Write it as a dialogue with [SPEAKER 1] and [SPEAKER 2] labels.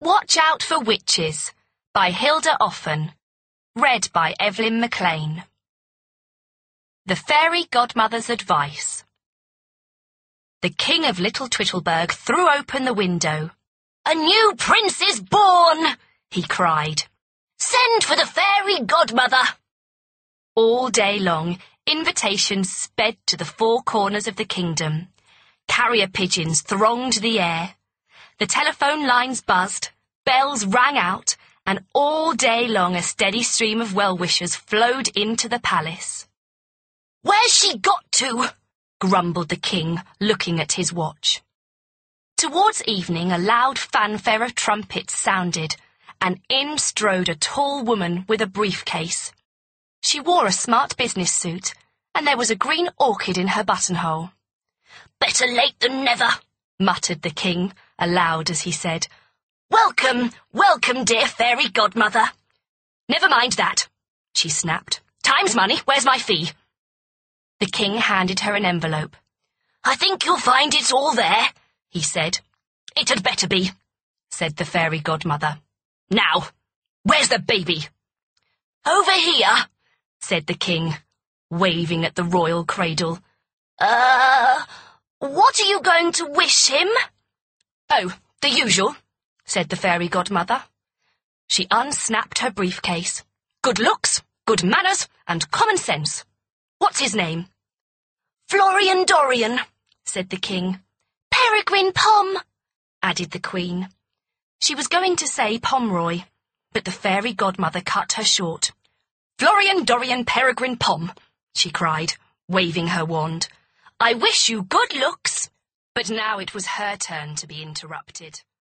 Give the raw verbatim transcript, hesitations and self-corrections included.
[SPEAKER 1] Watch Out for Witches by Hilda Offen. Read by Evelyn McLean. The Fairy Godmother's Advice. The King of Little Twittlebirg threw open the window. "A new prince is born!" he cried. "Send for the Fairy Godmother!" All day long, invitations sped to the four corners of the kingdom. Carrier pigeons thronged the air. The telephone lines buzzed, bells rang out, and all day long a steady stream of well-wishers flowed into the palace. "Where's she got to?" grumbled the king, looking at his watch. Towards evening a loud fanfare of trumpets sounded, and in strode a tall woman with a briefcase. She wore a smart business suit, and there was a green orchid in her buttonhole. "Better late than never," muttered the king, aloud as he said, "Welcome, welcome, dear fairy godmother." "Never mind that," she snapped. "Time's money, where's my fee?" The king handed her an envelope. "I think you'll find it's all there," he said. "It had better be," said the fairy godmother. "Now, where's the baby?" "Over here," said the king, waving at the royal cradle. Uh, what are you going to wish him?" "Oh, the usual," said the fairy godmother. She unsnapped her briefcase. "Good looks, good manners, and common sense. What's his name?" "Florian Dorian," said the king. "Peregrine Pom," added the queen. She was going to say Pomroy, but the fairy godmother cut her short. "Florian Dorian Peregrine Pom," she cried, waving her wand. "I wish you good looks." But now it was her turn to be interrupted.